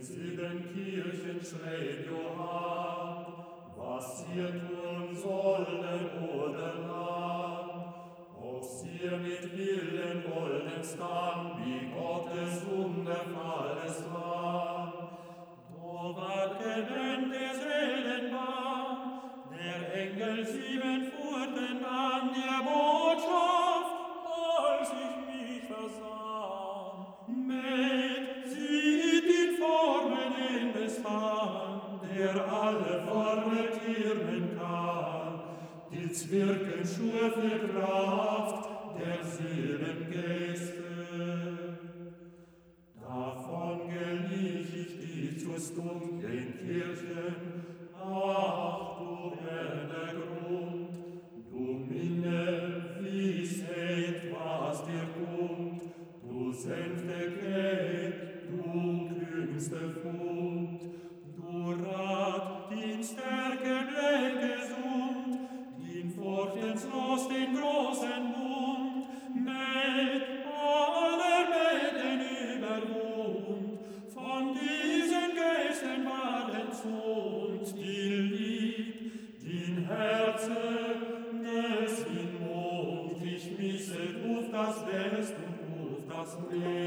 7 Kirchen schreibt Johann, was ihr tun sollen oder lang, ob sie mit Willen wollens dann, wie Gottes Wunderfall es war. Da war Ende Seelenbahn, der Engel 7 Pforten an der Botschaft, als ich mich versann. Mit sieht in Formen in des Herrn, der alle Formen türmen kann, die Zwirken schuf für Kraft der 7 Gäste. Davon gelich ich dich zur dunklen Kirchen, ach du Herr Grund, du Minne, wie seht, was dir kommt, du sanfte Geld, du kühnste Fund, du Rat, din Stärke bleib gesund, din Fortenslos den großen Bund, mit aller Mäden überwohnt, von diesen Geistern waren zund, die Lieb, din Herze, des in Mond, ich misset auf das West und auf das Meer.